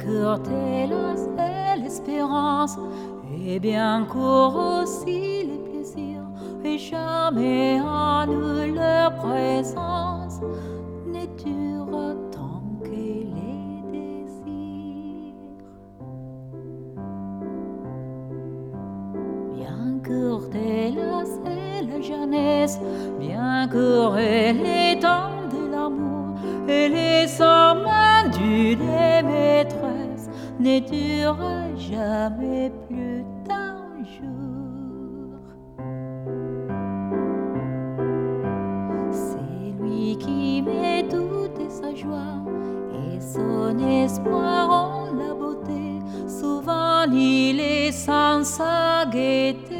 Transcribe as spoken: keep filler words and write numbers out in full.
courte hélas est l'espérance, et bien court aussi les plaisirs, et jamais en nous leur présence ne dure tant que les désirs. Bien courte hélas est la jeunesse, bien court est les temps de l'amour, et les amants d'une maîtresse ne durent jamais plus d'un jour. C'est lui qui met toute sa joie et son espoir en la beauté, souvent il est sans sa gaieté.